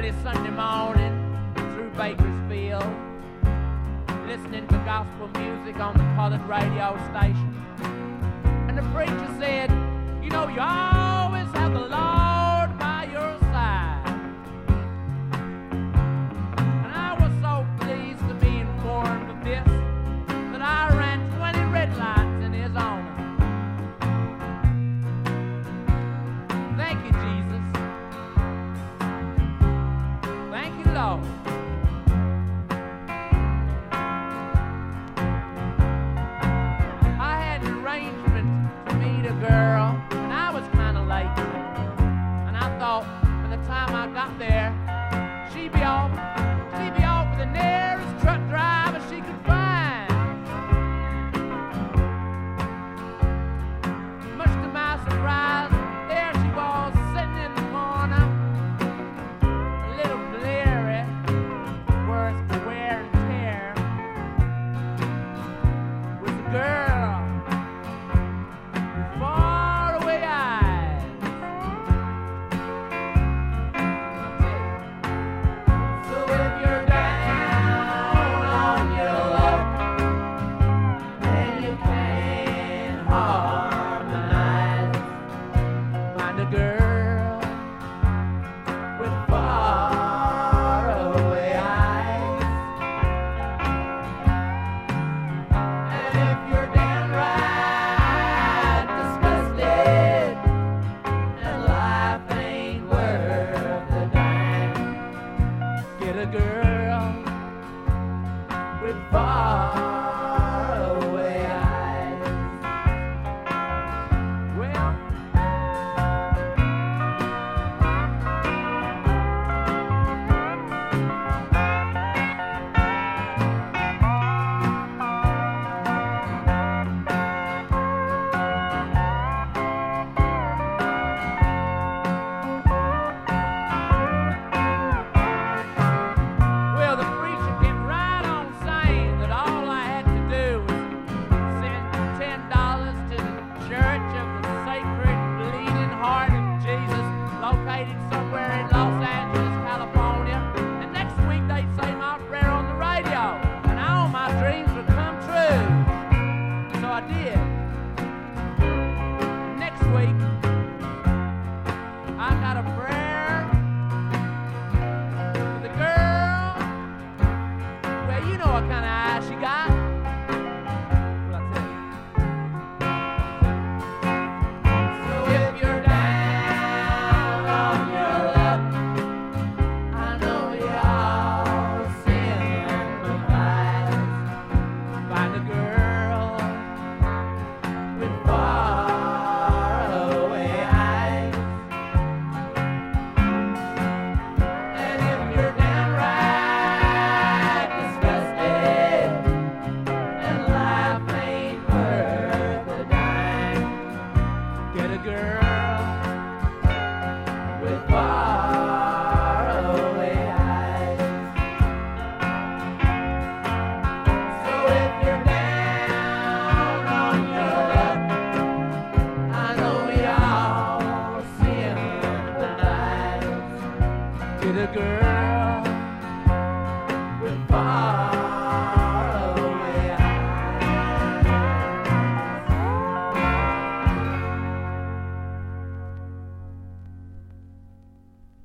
early Sunday morning through Bakersfield, listening to gospel music on the colored radio station. And the preacher said, you know, you always have the Lord by your side. And I was so pleased to be informed of this that I ran 20 red lights in his honor. Thank you, Jesus. Thank you, Lord. I had an arrangement to meet a girl, and I was kind of late. And I thought, by the time I got there, she'd be off with the nearest truck driver she could find. Much to my surprise, there she was, sitting in the corner, a little bleary, worse for wear and tear, with a girl with faraway eyes. So if you're down on your luck and you can't harmonize, find a girl with faraway eyes. And if you're downright disgusted and life ain't worth a dime, get a girl with faraway eyes. Well, Well, the preacher kept right on saying that all I had to do was send $10 to the Church of the Sacred Bleeding Heart of Jesus, located somewhere in Los Angeles, California. And next week they'd say my prayer on the radio, and all my dreams would come true. So I did. Next week, I got a prayer for the girl. Well, you know what kind of eyes she got. Well, I'll tell you. So if you're down on your luck, I know y'all sympathize. Find a girl with faraway eyes. And if you're downright disgusted and life ain't worth a dime, get a girl with faraway eyes. So if you're down on your luck, I know y'all sympathize. Get a girl with faraway eyes.